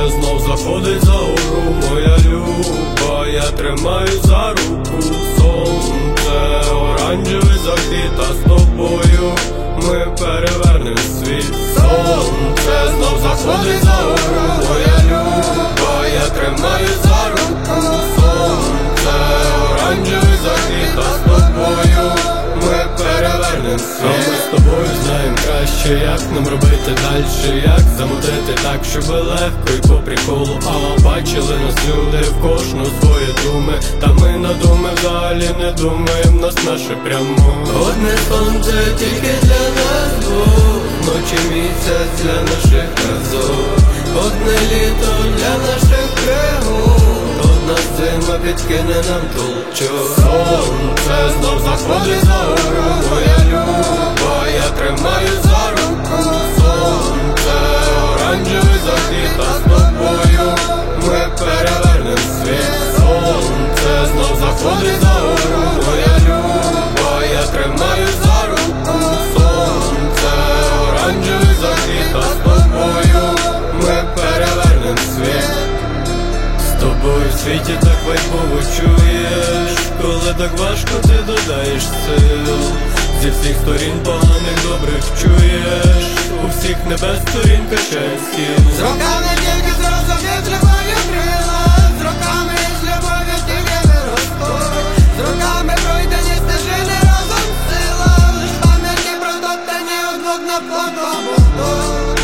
знов заходить за гору, моя люба, я тримаю за руку. Сонце, оранжевий захід, а з тобою ми перевернем світ. Сонце знов заходить за гору, моя люба, я тримаю за руку. Сонце, оранжевий захід, а з тобою ми перевернем світ. Ми з тобою знаємо краще, як нам робити дальше, як замутити так, щоб легко і по приколу. А бачили нас люди, в кожну свої думи, та ми на думи взагалі не думаємо, нас наше прямо. Одне сонце тільки для нас двох, ночі місяць для наших разок, одне літо для наших пригод, одна зима підкине нам толчок. Сонце знов заходить за гору, моя люба, я тримаю за руку. Сонце, оранжевий захід, а з тобою ми перевернем світ. Сонце знов заходить за гору, моя люба, я тримаю за руку. Сонце, оранжевий захід, а з тобою ми перевернем світ. З тобою в світі так вайбово чуєш, коли так важко ти додаєш сил. Зі всіх сторін поганих добрих чуєш, у всіх небес сторінка щастя. З роками тільки зрозумів, з любов'ю крила, з роками з любов'ю тільки виростуть, з роками пройдені стежини разом сила, лиш пам'яті про топтані удвох на плотному тут.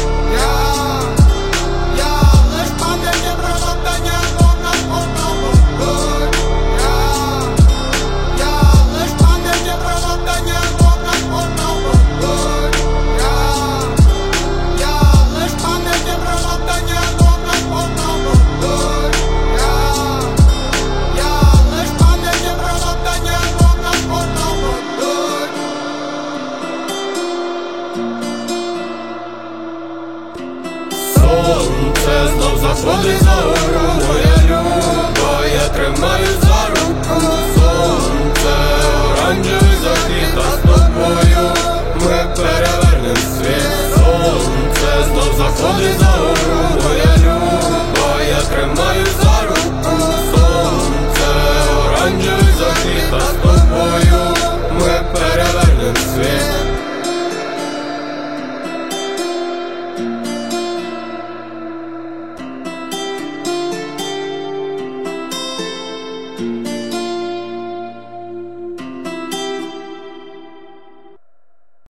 Я лиш пам'яті про топтані удвох на плотному тут. Я лиш пам'яті про топтані удвох на плотному тут. Я лиш пам'яті про топтані удвох на плотному тут. Я лиш пам'яті про топтані удвох на плотному тут. Сонце знов заходить за гору,